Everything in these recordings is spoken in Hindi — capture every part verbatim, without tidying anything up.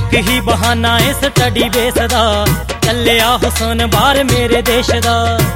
एक ही बहाना है स्टडी बेस दा, चलिया हुसन बाहर मेरे देश दा।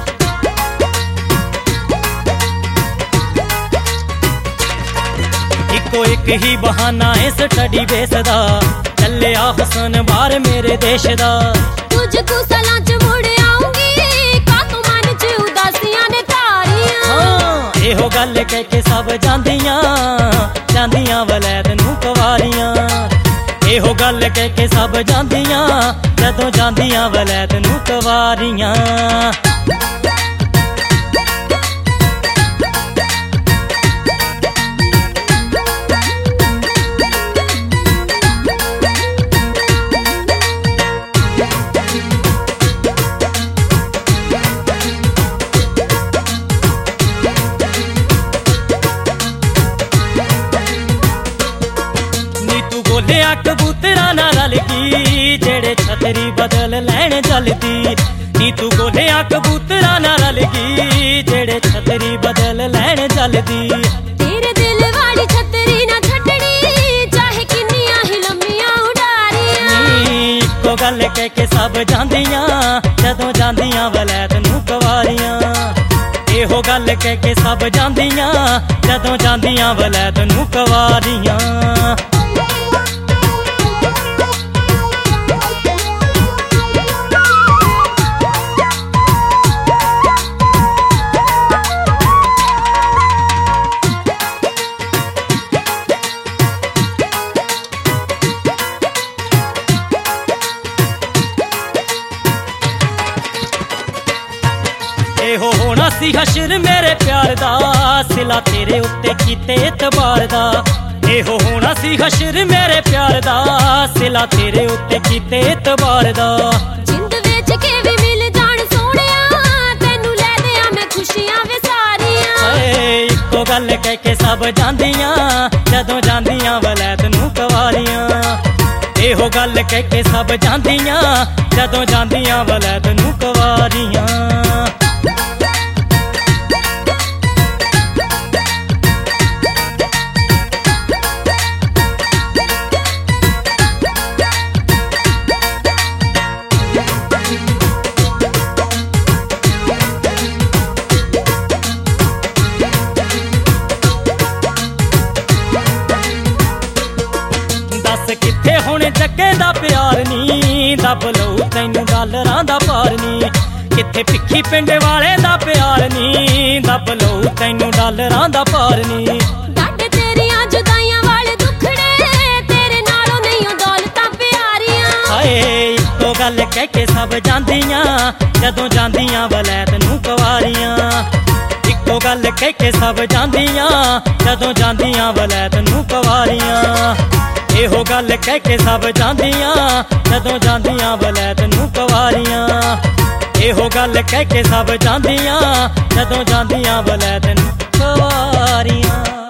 इको एक ही बहाना है स्टडी बेस दा, चलिया हुसन बाहर मेरे देश दा। तुझको सलाह च मुड़ आऊंगी, कातों मन च उदासियां ने तारियां। हाँ एहो गल कह के सब जांदियां, जांदियां वलैद नूं कवारियां। एहो गल कह के सब जांदियां, जदों जांदियां वलैद नूं कवारियां। बोलिया कबूतरा ना रलगी, जेड़े छतरी बदल लैन जलदी। नी तू बोलिया कबूतरा ना रलगी, जेड़े छतरी बदल लैन जलदी। तेरे दिल वाली छतरी ना छड्डनी, चाहे किन्नियां ही लम्मियां उडारियां। इको गल कह के सब जांदियां, जदों जांदियां वलैद नूं कवारियां। एहो गल कह के सब जांदियां, जदों जांदियां वलैद नूं कवारियां। एहो होना सी हशर मेरे प्यार दा, सिला तेरे उत्ते कीते एतबार दा। एहो होना सी हशर मेरे प्यार दा, सिला तेरे उत्ते कीते एतबार दा। जिंद विच के भी मिल जान सोहणिया, तैनू लै दियां मैं खुशियां वे सारियां। इको गल कह के सब जांदियां, जदों जांदियां वलैद नूं कवारियां। एहो गल कह के सब जांदियां, जदों जांदियां वलैद नूं कवारियां। किथे हुण जग्गे दा प्यार नी, दब लऊ तैनू डालरां दा पार नी। किथे भिक्खी पिंड वाले दा प्यार नी, दब लऊ तैनू डालरां दा पार नी। डाडे तेरियां जुदाइयां वाले दुखड़े, तेरे नालों नहीं दौलतां प्यारियां। हाय इको गल कह के सब जांदियां, जदों जांदियां वलैद नूं कवारियां। इको गल कह के सब जांदियां, जदों जांदियां वलैद नूं कवारियां। एहो गल कह के सब जांदियां, जदों जांदियां वलैद नूं कवारियां। एहो गल कह के सब जांदियां, जदों जांदियां वलैद नूं कवारियां।